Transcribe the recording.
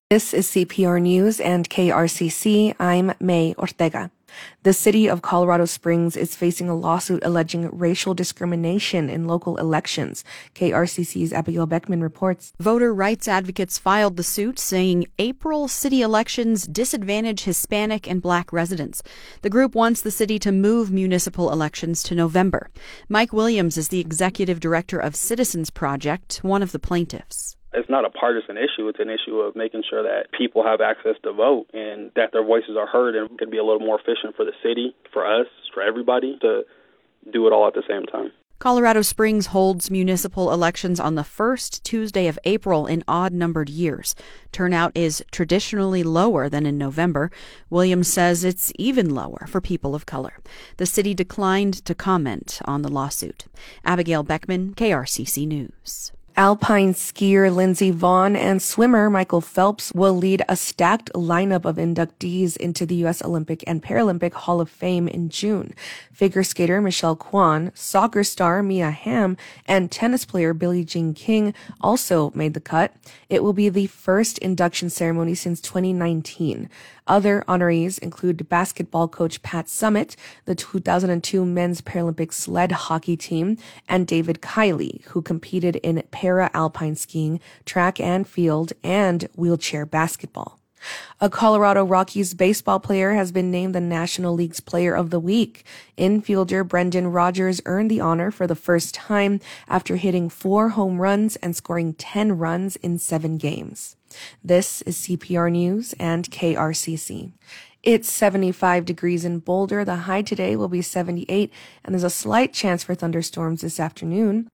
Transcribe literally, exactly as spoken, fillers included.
This is C P R News and K R C C. I'm May Ortega. The city of Colorado Springs is facing a lawsuit alleging racial discrimination in local elections. K R C C's Abigail Beckman reports. Voter rights advocates filed the suit saying April city elections disadvantage Hispanic and Black residents. The group wants the city to move municipal elections to November. Mike Williams is the executive director of Citizens Project, one of the plaintiffs. It's not a partisan issue. It's an issue of making sure that people have access to vote and that their voices are heard, and could be a little more efficient for the city, for us, for everybody to do it all at the same time. Colorado Springs holds municipal elections on the first Tuesday of April in odd-numbered years. Turnout is traditionally lower than in November. Williams says it's even lower for people of color. The city declined to comment on the lawsuit. Abigail Beckman, K R C C News. Alpine skier Lindsey Vonn and swimmer Michael Phelps will lead a stacked lineup of inductees into the U S Olympic and Paralympic Hall of Fame in June. Figure skater Michelle Kwan, soccer star Mia Hamm, and tennis player Billie Jean King also made the cut. It will be the first induction ceremony since twenty nineteen. Other honorees include basketball coach Pat Summitt, the two thousand two men's Paralympic sled hockey team, and David Kiley, who competed in para-alpine skiing, track and field, and wheelchair basketball. A Colorado Rockies baseball player has been named the National League's Player of the Week. Infielder Brendan Rodgers earned the honor for the first time after hitting four home runs and scoring ten runs in seven games. This is C P R News and K R C C. It's seventy-five degrees in Boulder. The high today will be seventy-eight, and there's a slight chance for thunderstorms this afternoon.